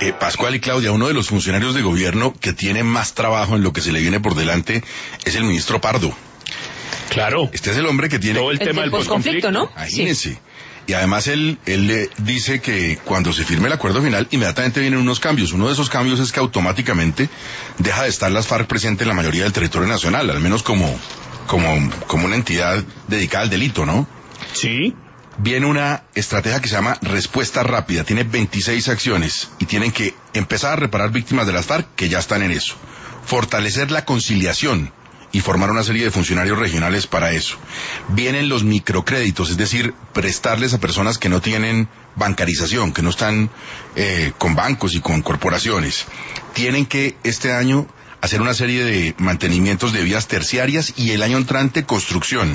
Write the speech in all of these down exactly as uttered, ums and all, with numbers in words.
Eh, Pascual y Claudia, uno de los funcionarios de gobierno que tiene más trabajo en lo que se le viene por delante es el ministro Pardo. Claro. Este es el hombre que tiene... Todo el, el tema del posconflicto, ¿no? Imagínense. Sí. Y además él, él le dice que cuando se firme el acuerdo final, inmediatamente vienen unos cambios. Uno de esos cambios es que automáticamente deja de estar las FARC presente en la mayoría del territorio nacional, al menos como, como, como una entidad dedicada al delito, ¿no? Sí. Viene una estrategia que se llama respuesta rápida, tiene veintiséis acciones y tienen que empezar a reparar víctimas de las FARC que ya están en eso, fortalecer la conciliación y formar una serie de funcionarios regionales para eso. Vienen los microcréditos, es decir, prestarles a personas que no tienen bancarización, que no están eh, con bancos y con corporaciones. Tienen que este año hacer una serie de mantenimientos de vías terciarias y el año entrante construcción.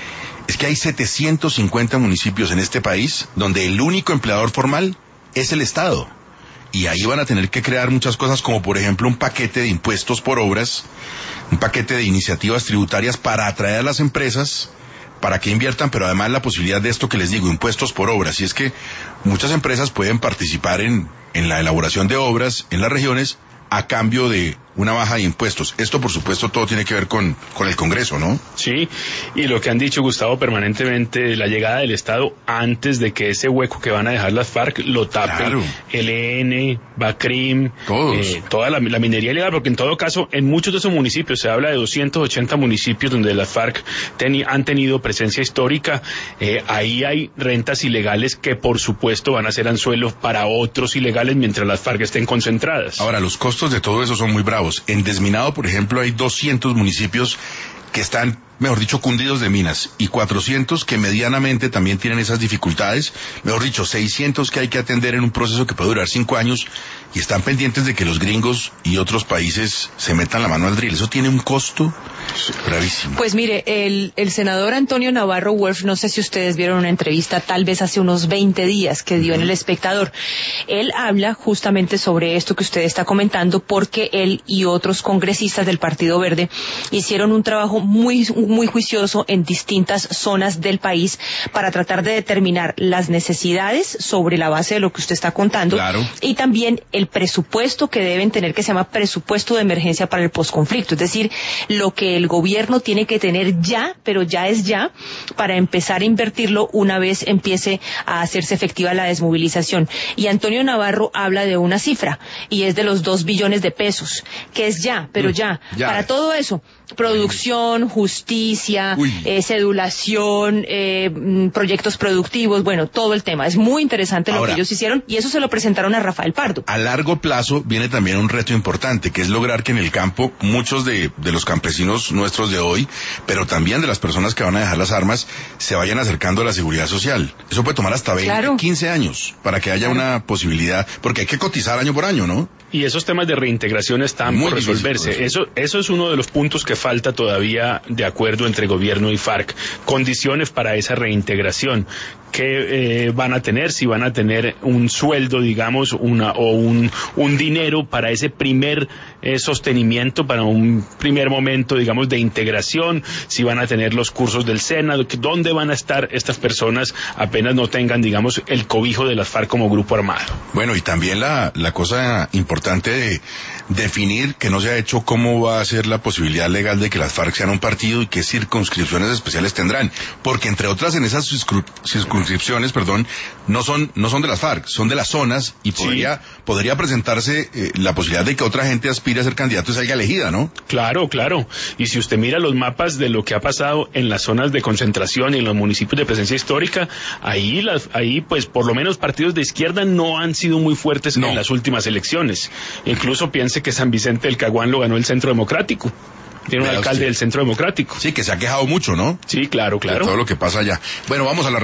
Es que hay setecientos cincuenta municipios en este país donde el único empleador formal es el Estado. Y ahí van a tener que crear muchas cosas, como por ejemplo un paquete de impuestos por obras, un paquete de iniciativas tributarias para atraer a las empresas, para que inviertan, pero además la posibilidad de esto que les digo, impuestos por obras. Y es que muchas empresas pueden participar en, en la elaboración de obras en las regiones a cambio de una baja de impuestos. Esto, por supuesto, todo tiene que ver con, con el Congreso, ¿no? Sí, y lo que han dicho, Gustavo, permanentemente, la llegada del Estado antes de que ese hueco que van a dejar las FARC lo tape claro. el E N, Bacrim, todos. Eh, toda la, la minería ilegal, porque en todo caso, en muchos de esos municipios, se habla de doscientos ochenta municipios donde las FARC ten, han tenido presencia histórica, eh, ahí hay rentas ilegales que, por supuesto, van a ser anzuelos para otros ilegales mientras las FARC estén concentradas. Ahora, los costos de todo eso son muy bravos. En Desminado, por ejemplo, hay doscientos municipios que están, mejor dicho, cundidos de minas, y cuatrocientos que medianamente también tienen esas dificultades, mejor dicho, seiscientos que hay que atender en un proceso que puede durar cinco años, y están pendientes de que los gringos y otros países se metan la mano al drill. Eso tiene un costo gravísimo. Pues mire, el, el senador Antonio Navarro Wolf, no sé si ustedes vieron una entrevista tal vez hace unos veinte días que dio en El Espectador. Él habla justamente sobre esto que usted está comentando, porque él y otros congresistas del Partido Verde hicieron un trabajo muy, muy juicioso en distintas zonas del país para tratar de determinar las necesidades sobre la base de lo que usted está contando. Claro. Y también el presupuesto que deben tener, que se llama presupuesto de emergencia para el posconflicto, es decir, lo que el gobierno tiene que tener ya, pero ya es ya, para empezar a invertirlo una vez empiece a hacerse efectiva la desmovilización. Y Antonio Navarro habla de una cifra, y es de los dos billones de pesos, que es ya, pero ya, ya. Para todo eso, producción, justicia, eh, cedulación, eh, proyectos productivos, bueno, todo el tema. Es muy interesante lo Ahora, que ellos hicieron, y eso se lo presentaron a Rafael Pardo. A largo plazo viene también un reto importante, que es lograr que en el campo muchos de, de los campesinos nuestros de hoy, pero también de las personas que van a dejar las armas, se vayan acercando a la seguridad social. Eso puede tomar hasta veinte, claro. quince años para que haya claro. una posibilidad, porque hay que cotizar año por año, ¿no? Y esos temas de reintegración están muy por resolverse. Por eso. eso, eso es uno de los puntos que falta todavía de acuerdo entre gobierno y FARC. Condiciones para esa reintegración. ¿Qué eh, van a tener? Si van a tener un sueldo, digamos, una o un, un dinero para ese primer eh, sostenimiento, para un primer momento, digamos, de integración. Si van a tener los cursos del SENA, ¿dónde van a estar estas personas apenas no tengan, digamos, el cobijo de las FARC como grupo armado? Bueno, y también la, la cosa importante de definir, que no se ha hecho, cómo va a ser la posibilidad legal de que las FARC sean un partido y qué circunscripciones especiales tendrán, porque entre otras en esas circunscripciones, perdón, no son no son de las FARC, son de las zonas, y podría sí. podría presentarse eh, la posibilidad de que otra gente aspire a ser candidato y salga elegida, ¿no? Claro, claro, y si usted mira los mapas de lo que ha pasado en las zonas de concentración y en los municipios de presencia histórica, ahí las ahí pues por lo menos partidos de izquierda no han sido muy fuertes no. en las últimas elecciones. Incluso piense que San Vicente del Caguán lo ganó el Centro Democrático. Tiene un alcalde del Centro Democrático. Sí, que se ha quejado mucho, ¿no? Sí, claro, claro. De todo lo que pasa allá. Bueno, vamos a la